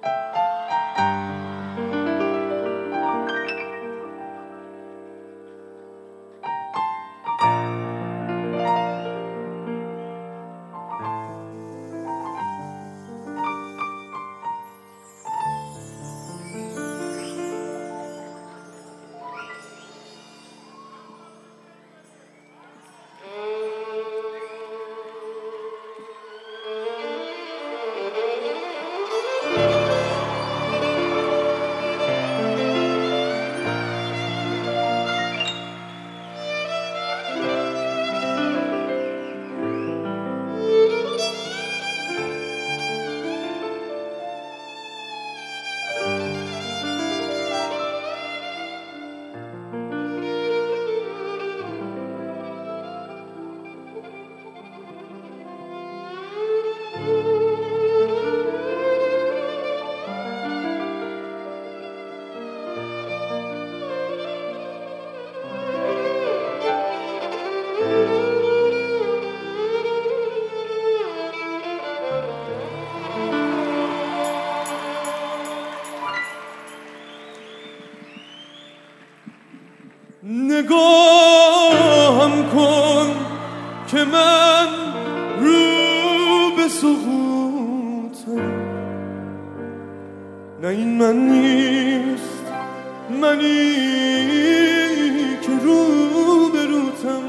نگاهم کن که من رو به سقوطم، نه این من نیست، منی که رو به روتم.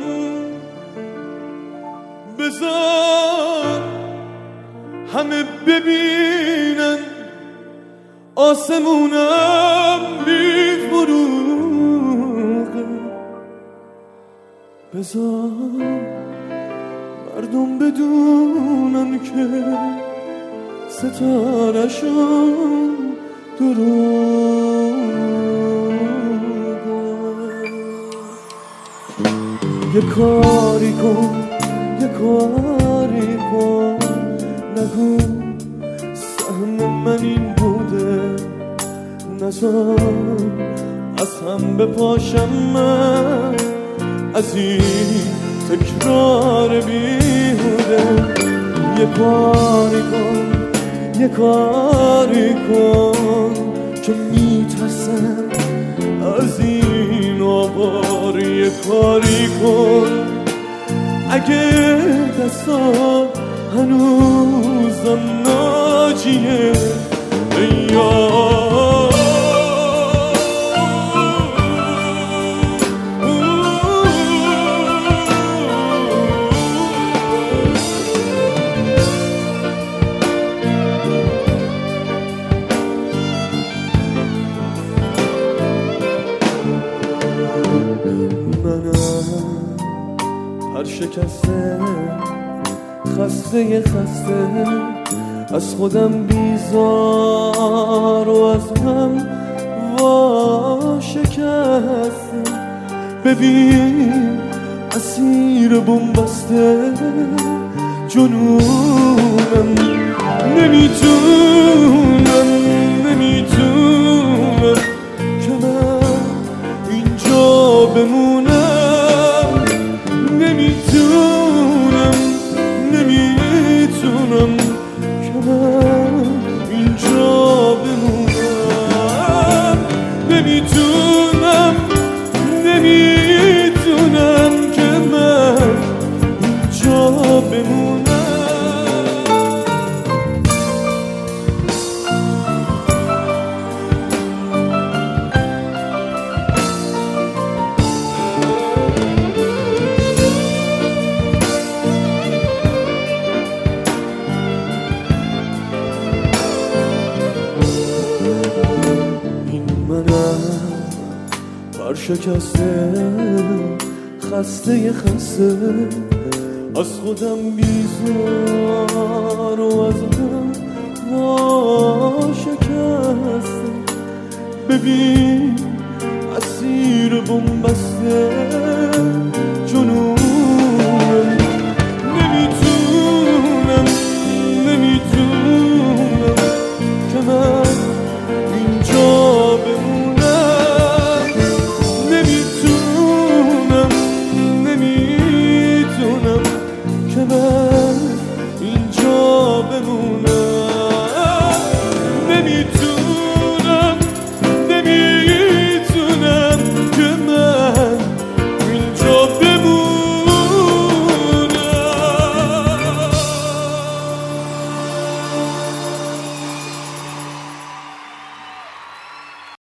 بذار همه ببینن آسمونم میفروغه، بذار مردم بدونن که ستاره‌شون دروغه. یه کاری کن، یه کاری کن، نگو سهم من این بوده، نذار از هم بپاشم من از این تکرار بیهوده. یه کاری کن، یه کاری کن، که میترسم از این آوار. یه کاری کن اگه دستا هنوزم ناجیه، یار هر شکسته خسته از خودم بیزار و از هم وا شکسته. ببین اسیر بنبسته جنونم، نمیتونم که من اینجا بمونم، نمیتونم که من اینجا بمونم، نمیتونم که من اینجا بمونم. شکسته خسته از خودم بیزار و از هم وا شکسته. ببین اسیر بنبسته جنونم، نمیتونم که من اینجا بمونم، نمیتونم که من